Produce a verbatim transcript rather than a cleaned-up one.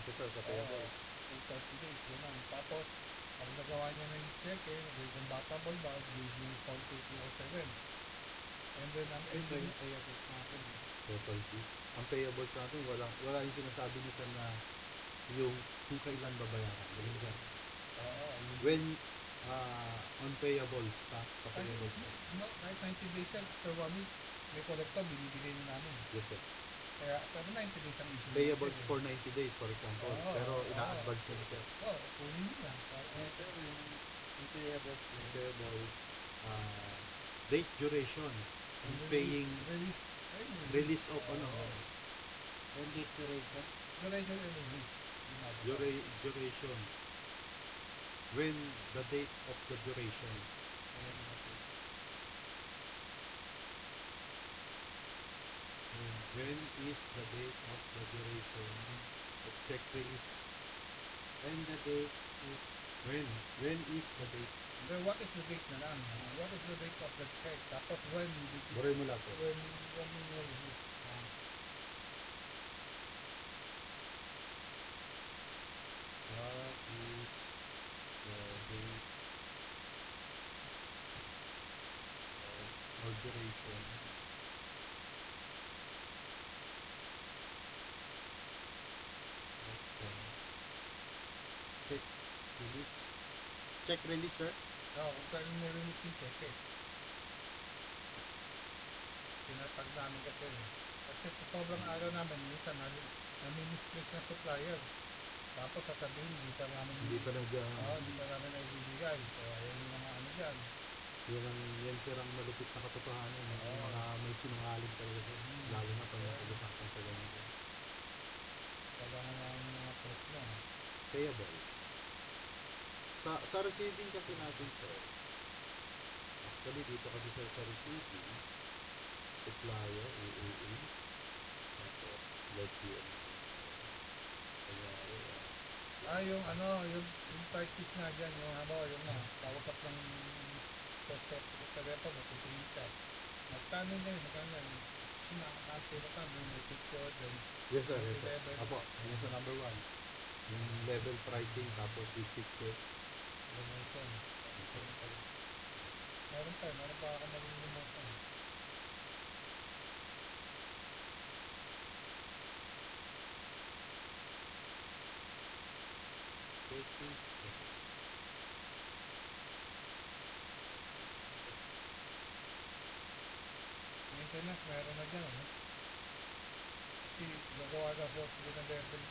ito sir, sa Oo, payables. in thirty days, gano'n. Tapos, pag nagawa niya na yung cheque, re-combatable ba, giving Form two three oh seven. And then, ang Ito ending, yung payables natin. Total fee. Ang payables natin, wala, wala yung sinasabi ni sir na yung kung kailan babayaran. Ganun sir. oo, When uh, on payables, sa, sa Kahit, payables. no, kahit ninety days yan, after one week, may collector, binibigay na namin. Yes sir. Kaya, pero ninety days ang issue Payables natin. for ninety days for example. Oo, pero oo. ina-advance nyo na sir. Oo, kunin nyo na. Para, Ito yung yung payables na yun. Payables, uh, date duration, and release, paying release, ay, release of ano, When date duration. duration and release. Ginagawa. dura- duration. When the date of the duration. Ayan natin. And when is the date of the duration of check release? When the date is When? When is the date? Then, what is the date na lang? What is the date of the check? Tapos, when did you, Buray mo lahat sir. when, when you will release? Ah, What is the date of or duration of the check release? Check release sir? Oo, kung kailan mo release yung check eh. Tinatag namin kasi. Kasi sa sobrang araw namin, minsan na, nami-misplace ng supplier. Tapos sasabihin, hindi pa namin, Hindi pa nag Oo, hindi pa namin naibibigay. So, ayun yung mga ano dyan. yan ang yan sir ang malupit na katotohanan. Yung Oo. mga may sinungaling talaga sir. Hmm. Lalo na pag Oo. napag-usapan sa ganyan sir. Kailangan namin yung mga proof mo. Payables. Sa sa receiving kasi natin sir. Actually dito kasi sir sa receiving supplier A A A tapos like yung kanyari ah, Ah, yung ano, yung, yung price list nga dyan, yung halimbawa, yung na, kausap ng sa, sa, sa telepono, titingin siya. Magkano na yun, magkano na yun? Sinakasulat na, may may picture, then yes sir, yes sir. level. Apo, yan sa number one. Yung level pricing tapos with picture. Donation. Meron pa, meron pa, meron pa ako malilimutan. Purchase. Maintenance, meron na dyan, ano? Kasi gagawa na po sila ng level